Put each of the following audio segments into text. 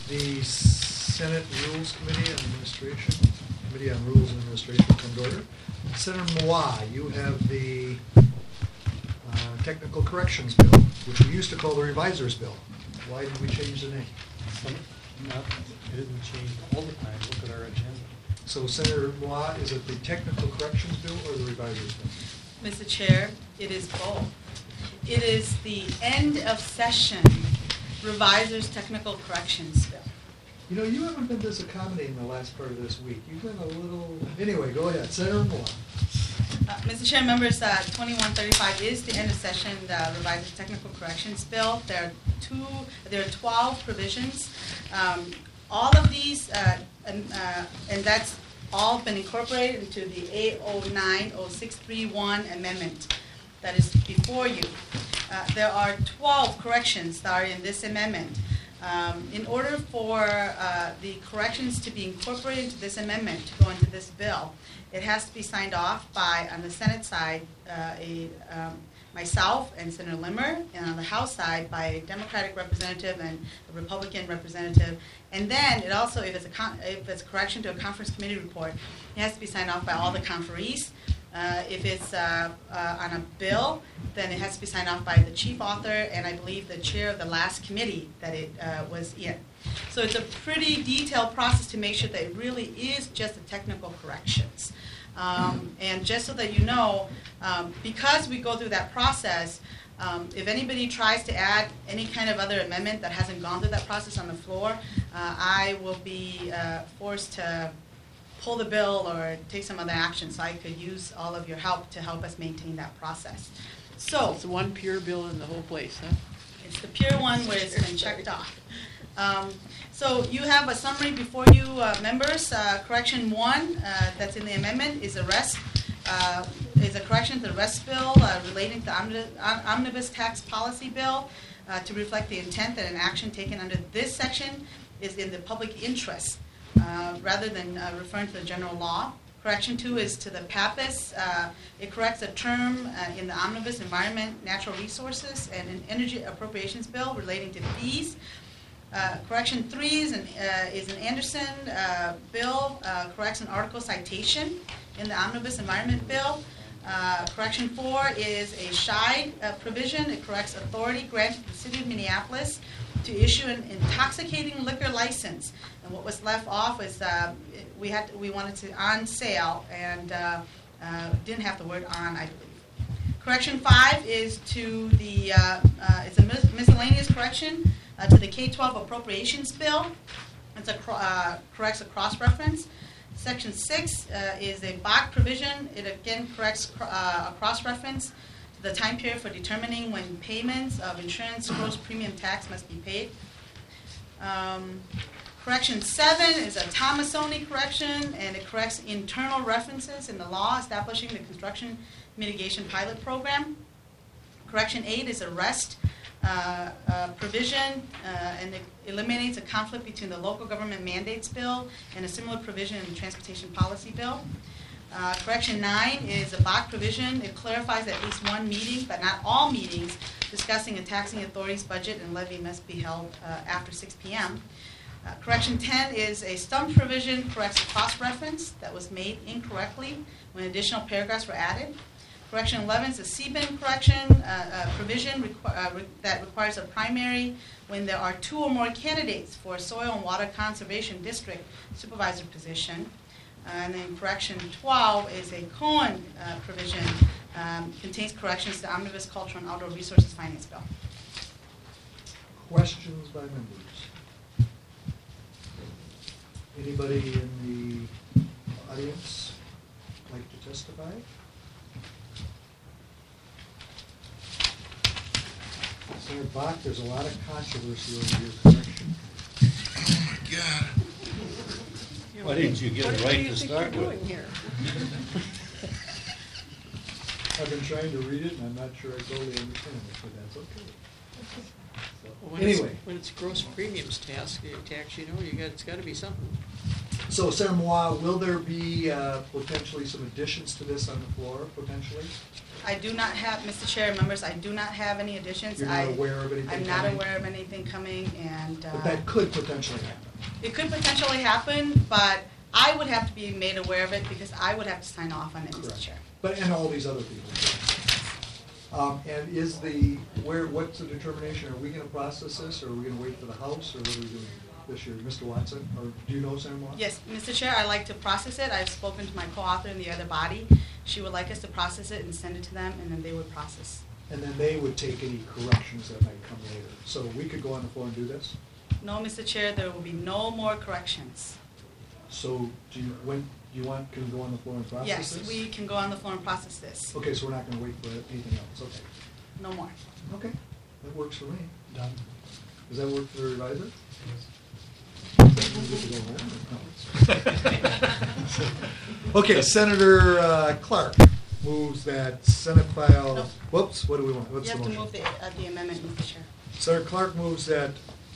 The Senate Rules Committee on Administration, Committee on Rules and Administration come to order. Senator Mois, you have the Technical Corrections Bill, which we used to call the Revisers Bill. Why did we change the name? It didn't change all the time. Look at our agenda. So Senator Mois, is it the Technical Corrections Bill or the Revisers Bill? Mr. Chair, it is both. It is the end of session Revisers Technical Corrections Bill. You know, you haven't been this accommodating the last part of this week. You've been a little... Anyway, go ahead. Senator Mois. Mr. Chair, members, 2135 is the end of session Revisers Technical Corrections Bill. There are 12 provisions. All of these, and that's all been incorporated into the A090631 amendment that is before you. There are 12 corrections that are in this amendment. In order for the corrections to be incorporated into this amendment to go into this bill, it has to be signed off by, on the Senate side, myself and Senator Limmer, and on the House side by a Democratic representative and a Republican representative. And then it also, if it's a correction to a conference committee report, it has to be signed off by all the conferees. If it's on a bill, then it has to be signed off by the chief author and I believe the chair of the last committee that it was in. So it's a pretty detailed process to make sure that it really is just the technical corrections. And just so that you know, because we go through that process, if anybody tries to add any kind of other amendment that hasn't gone through that process on the floor, I will be forced to pull the bill or take some other action. So I could use all of your help to help us maintain that process. So it's one pure bill in the whole place, huh? It's the pure one where it's been checked off. So you have a summary before you, members. Correction 1 that's in the amendment is a correction to the rest bill relating to the omnibus tax policy bill to reflect the intent that an action taken under this section is in the public interest rather than referring to the general law. Correction 2 is to the PAPIS. It corrects a term in the Omnibus Environment, Natural Resources, and an Energy Appropriations Bill relating to fees. Correction 3 is an Anderson bill, corrects an article citation in the Omnibus Environment Bill. Correction 4 is a SHIDE provision. It corrects authority granted to the City of Minneapolis to issue an intoxicating liquor license. And what was left off was we wanted to on sale and didn't have the word on, I believe. Correction 5 is to the it's a miscellaneous correction to the K-12 appropriations bill. It's corrects a cross-reference. Section 6 is a BOC provision. It again corrects a cross-reference to the time period for determining when payments of insurance gross premium tax must be paid. Correction 7 is a Thomasoni correction, and it corrects internal references in the law establishing the construction mitigation pilot program. Correction 8 is a REST provision, and it eliminates a conflict between the local government mandates bill and a similar provision in the transportation policy bill. Correction 9 is a BOC provision. It clarifies that at least one meeting, but not all meetings, discussing a taxing authority's budget and levy must be held after 6 p.m. Correction 10 is a stump provision, corrects a cross-reference that was made incorrectly when additional paragraphs were added. Correction 11 is a CBIN correction provision that requires a primary when there are 2 or more candidates for a soil and water conservation district supervisor position. And then correction 12 is a Cohen provision, contains corrections to the Omnibus Cultural and Outdoor Resources Finance Bill. Questions by members? Anybody in the audience like to testify? Senator Bach, there's a lot of controversy over your correction. Oh my God. Why didn't you get it right to start with? Here? I've been trying to read it, and I'm not sure I totally understand it, but that's okay. So, When anyway. it's gross premiums tax, you know, it's got to be something. So Senator Moore, will there be potentially some additions to this on the floor, potentially? I do not have, Mr. Chair, members, I do not have any additions. You're not aware of anything I'm not coming? aware of anything coming, and But that could potentially happen. it could potentially happen, but I would have to be made aware of it because I would have to sign off on it, Mr. Correct. Chair. But, and all these other people. And is what's the determination? Are we gonna process this, or are we gonna wait for the House, or what are we doing this year? Mr. Watson, or do you know, Senator Moore? Yes, Mr. Chair, I'd like to process it. I've spoken to my co-author in the other body. She would like us to process it and send it to them, and then they would process. And then they would take any corrections that might come later. So we could go on the floor and do this? No, Mr. Chair, there will be no more corrections. So can we go on the floor and process Yes, this? we can go on the floor and process this. Okay, so we're not gonna wait for anything else, okay. No more. Okay, that works for me. Done. Does that work for the revisor? Okay, Senator Clark moves that Senate file, No. whoops, what do we want? You What's the have to motion? move the amendment, Mr. Chair. Senator Clark moves that,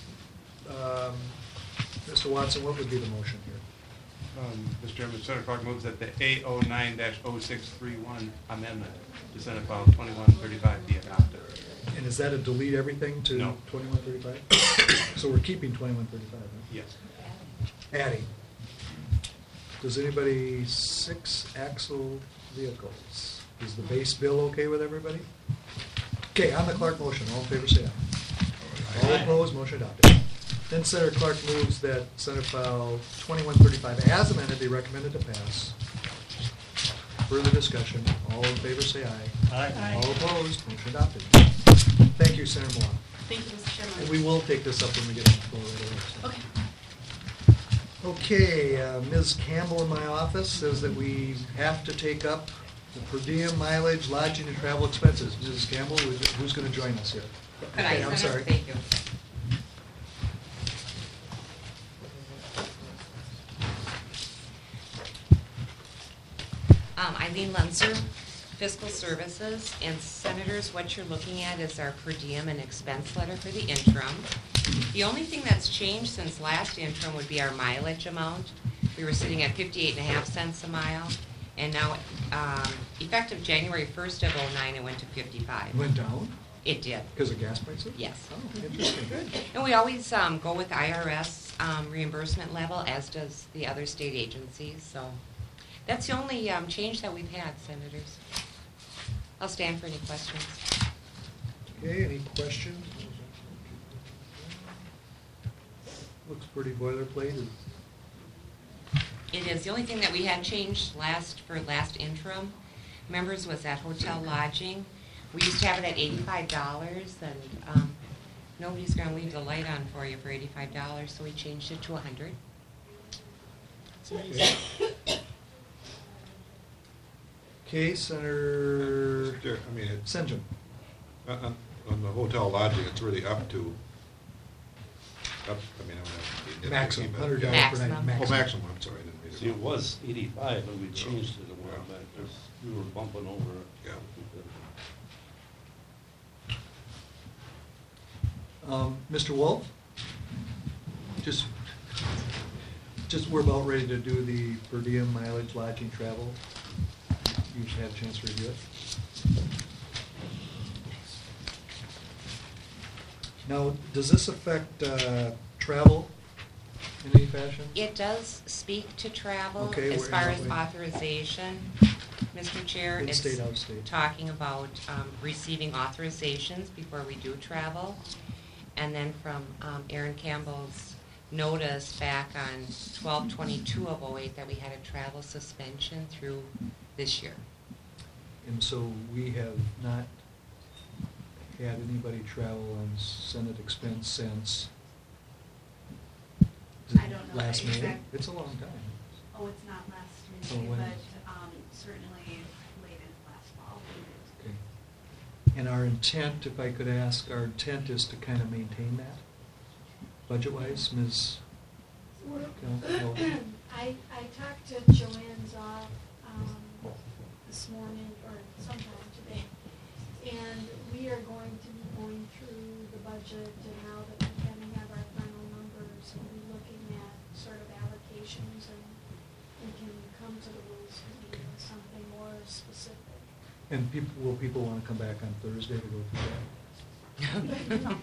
Mr. Watson, what would be the motion here? Mr. Chairman, Senator Clark moves that the A09-0631 amendment to Senate File 2135 be adopted. And is that a delete everything to No. 2135? So we're keeping 2135, right? Yes. Adding. Does anybody, 6-axle vehicles? Is the base bill okay with everybody? Okay, on the Clark motion, all in favor say aye. All opposed, motion adopted. Then Senator Clark moves that Senate File 2135 as amended be recommended to pass. Further discussion, all in favor say aye. Aye. All opposed, motion adopted. Thank you, Senator Moore. Thank you, Mr. Chairman. And we will take this up when we get on the floor right away. so. Okay. Okay, Ms. Campbell in my office says that we have to take up the per diem mileage, lodging, and travel expenses. Mrs. Campbell, who's going to join us here? Could I Okay, I'm Senator? sorry. Thank you. Eileen Lunzer, Fiscal Services, and Senators, what you're looking at is our per diem and expense letter for the interim. The only thing that's changed since last interim would be our mileage amount. We were sitting at 58.5 cents a mile, and now, effective January 1st of '09, it went to 55. Went down It did. because of gas prices? Yes. Oh, interesting. And we always go with IRS reimbursement level, as does the other state agencies, so that's the only change that we've had, Senators. I'll stand for any questions. Okay, any questions? Looks pretty boilerplate. It is, the only thing that we had changed for last interim, members, was that hotel lodging. We used to have it at $85, and nobody's gonna leave the light on for you for $85, so we changed it to $100. Okay, Senator There, I mean, St. John. on the hotel lodging, it's really up to, I mean, I'm not. Maximum, $100 per Maximum. night. Oh, maximum, I'm sorry, I didn't read it. See, it was 85, and we changed it a while back, 'cause we were bumping over it. Yeah. Mr. Wolf? Just, we're about ready to do the per diem mileage, lodging, travel. You should have a chance to review it. Now, does this affect travel in any fashion? It does speak to travel Okay, as where- far as where- authorization, Mr. Chair. In-state, It's out-of-state. talking about receiving authorizations before we do travel. And then from Aaron Campbell's notice back on 12/22 of '08 that we had a travel suspension through this year. And so we have not had anybody travel on Senate expense since I don't know last the May? exact- It's a long time. Oh, it's not last Oh, May, when? but certainly late in last fall. Okay. And our intent, if I could ask, our intent is to kind of maintain that, budget-wise, Ms. Kel- I talked to Joanne Zoff this morning, or sometime today, and we are going to be going through the budget, and now that we kind of have our final numbers, we'll be looking at sort of allocations and we can come to the rules committee with something more specific. And will people want to come back on Thursday to go through that?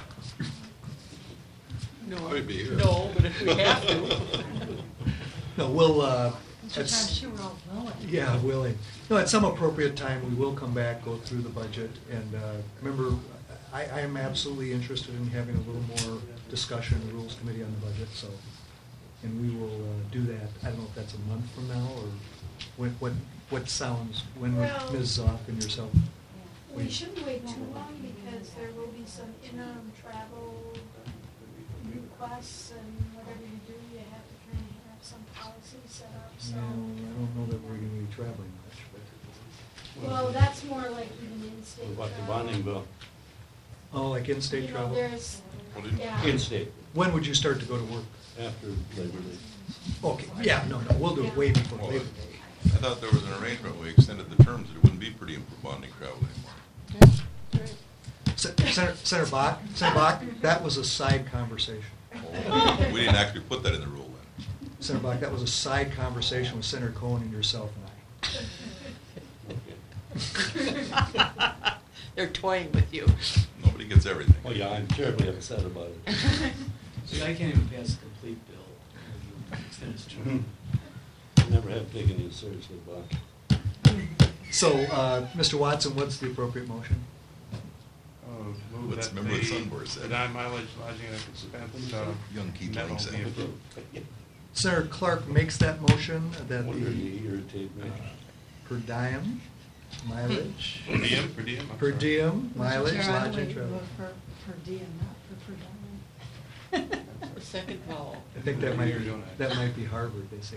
No, I'd be here. no, but if we have to. No, we'll, Sometimes sure we're all going. yeah, willing. No, at some appropriate time, we will come back, go through the budget, and remember, I am absolutely interested in having a little more discussion in the Rules Committee on the budget, so, and we will do that. I don't know if that's a month from now, or what sounds, when would Well- Ms. Zoff and yourself? We shouldn't wait too long because there will be some interim travel requests and whatever you do, you have to kind of have some policy set up, so. No, I don't know that we're going to be traveling much, but, Well, that's more like even in-state What about the travel. bonding bill? oh, like in-state You know, travel? there's, yeah. In-state, When would you start to go to work? after Labor Day. Okay, yeah, no, we'll do it way before Well, Labor Day. I thought there was an arrangement, we extended the terms, that it wouldn't be per diem for bonding travel anymore. Yeah, right. Senator Bach, that was a side conversation. We didn't actually put that in the rule then. Senator Bach, that was a side conversation with Senator Cohen and yourself and Okay. They're toying with you. Nobody gets everything. Oh, yeah, I'm terribly upset about it. See, I can't even pass a complete bill. Extend his term. I never have taken you seriously, Buck. I. So, Mr. Watson, what's the appropriate motion? Move Let's that remember what the Sunborn said. deny mileage, lodging, and expense, Young Keith memo Lang said. be approved. Senator Clark makes that motion that Wonder the you irritate me. per diem mileage, Per diem, I'm per sorry. diem mileage, Chair, I lodging, would travel. vote for diem, not for per diem. The second vowel. I think that might You're be, doing it. that might be Harvard, they say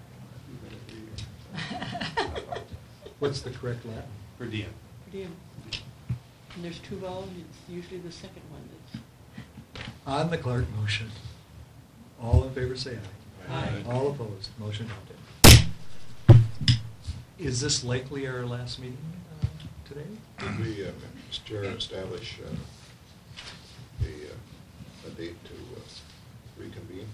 per diem. What's the correct Latin? Per diem. Per diem. And there's two vowels, it's usually the second one that's. On the Clark motion, all in favor say aye. Aye. All opposed, motion adopted. Is this likely our last meeting today? Did we, Mr. Chair, establish a date to reconvene?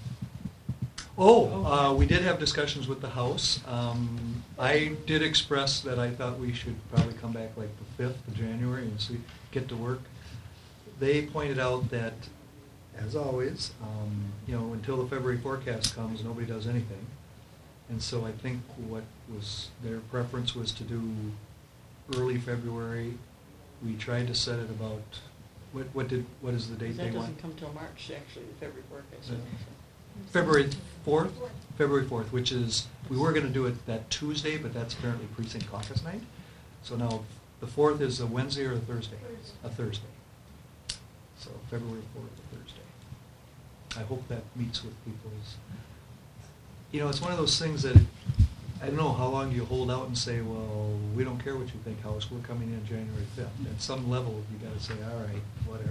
We did have discussions with the House. I did express that I thought we should probably come back like the 5th of January and get to work. They pointed out that, as always, until the February forecast comes, nobody does anything. And so I think what was, their preference was to do early February. We tried to set it about, what is the date they That want? doesn't come till March, actually, the February forecast. February 4th? February 4th, which is, we were going to do it that Tuesday, but that's apparently precinct caucus night. So now, the 4th is a Wednesday or a Thursday? A Thursday. So February 4th, a Thursday. I hope that meets with people's, it's one of those things that, I don't know, how long do you hold out and say, well, we don't care what you think, House, we're coming in January 5th. At some level, you got to say, all right, whatever.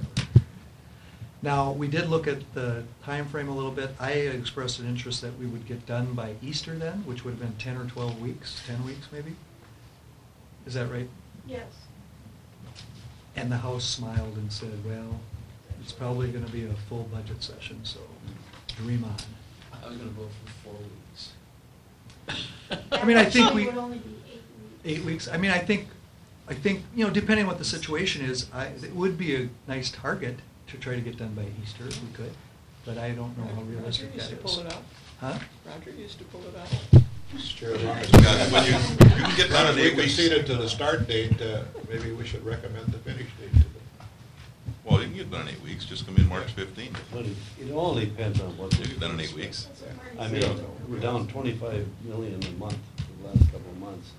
Now, we did look at the time frame a little bit. I expressed an interest that we would get done by Easter then, which would have been 10 or 12 weeks, 10 weeks maybe? Is that right? Yes. And the House smiled and said, well, it's probably going to be a full budget session, so dream on. I was gonna vote for 4 weeks. I mean, I think Actually, we- it would only be 8 weeks. 8 weeks. I mean, I think, depending on what the situation is, it would be a nice target to try to get done by Easter if we could, but I don't know how realistic Roger that used to is. pull it out. Huh? Roger used to pull it out. Mr. Chair, as long as Yeah, when you can get done in we 8 weeks. conceded to the start date, maybe we should recommend the finish date to them. Well, you can get done in 8 weeks, just come in March 15th. But it all depends on what. You get done in 8 weeks. That's what Marty I mean, said. we're down 25 million a month for the last couple of months.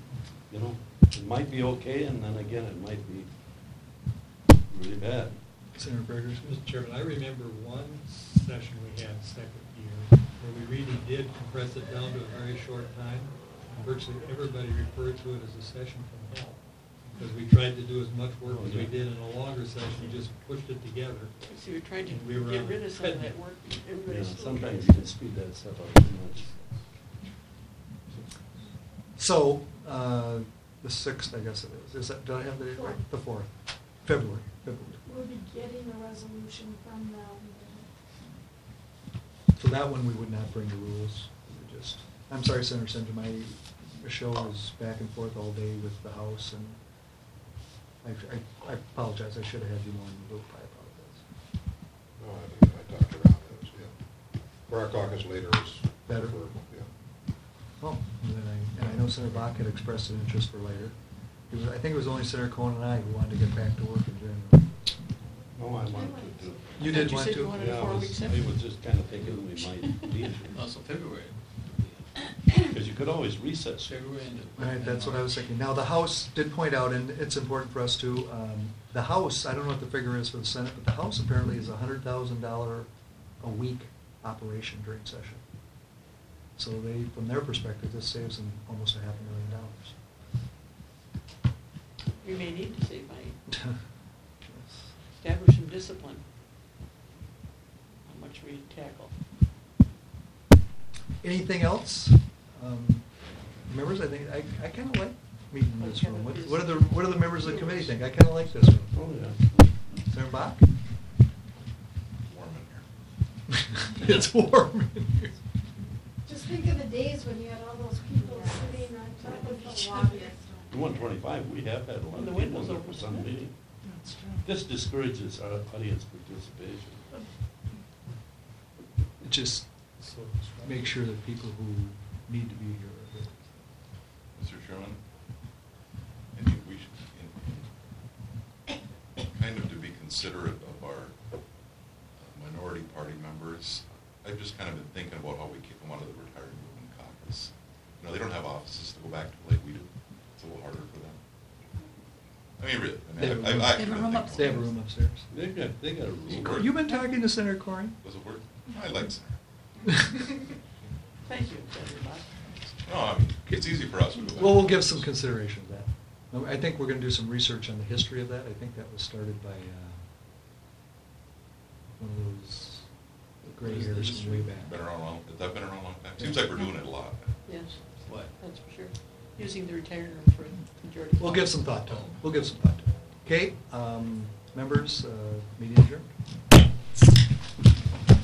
It might be okay, and then again, it might be really bad. Senator Burgers? Mr. Chairman, I remember one session we had second year where we really did compress it down to a very short time. And virtually everybody referred to it as a session from hell. Because we tried to do as much work as we did in a longer session, just pushed it together. So you're trying to We were get on rid of some of that treadmill. work. Yeah, Everybody's still sometimes trying you to- can speed that stuff up too much. So, the 6th, I guess it is. Do I have the date right? The 4th. February. We'll be getting a resolution from them. So that one we would not bring to rules. We would just, I'm sorry, Senator Sinton, Michelle was back and forth all day with the House, and I apologize, I should have had you more in the loop, I apologize. No, I talked around it, yeah. For our caucus later is. Better? Yeah. Oh, and I know Senator Bach had expressed an interest for later. I think it was only Senator Cohen and I who wanted to get back to work in January. No, I wanted to do. You did You want said to? you wanted a Yeah, I 4-week was, session? I was just kind of thinking we might need Also February. Because you could always recess. February and. Right, that's what I was thinking. Now, the House did point out, and it's important for us to, the House, I don't know what the figure is for the Senate, but the House apparently is $100,000 a week operation during session. So they, from their perspective, this saves them almost $500,000. We may need to save money. Yes. Establish some discipline. How much we tackle. Anything else? Members, I think, I kind of like meeting in this room. What do the members of the committee think? I kind of like this room. Oh, yeah. Senator Bach? Warm in here. It's warm in here. Just think of the days when you had all those people sitting on top of each other. The 125, we have had a lot And the of people windows there open. for some meeting. That's true. This discourages our audience participation. Just make sure that people who need to be here are here. Mr. Chairman, I think we should, kind of to be considerate of our minority party members, I've just kind of been thinking about how we kick them out of the retired movement caucus. You know, they don't have offices to go back to like we do. It's a little harder for them. I mean, really, They have a room. I've They have a been room thinking upstairs. They have a about room this. upstairs. They got a rule. You've been talking to Senator Corey? Does it work? I like Senator. Thank you, Senator Bach. No, I mean, it's easy for us to go back. Well, we'll give some consideration to that. I think we're going to do some research on the history of that. I think that was started by one of those gray hairs from way back. Been around long, has that been around a long time? Seems like we're doing it a lot. Yes, What? that's for sure. Using the retired room for majority. We'll give some thought to it. We'll give some thought to it. Okay, members, meeting adjourned.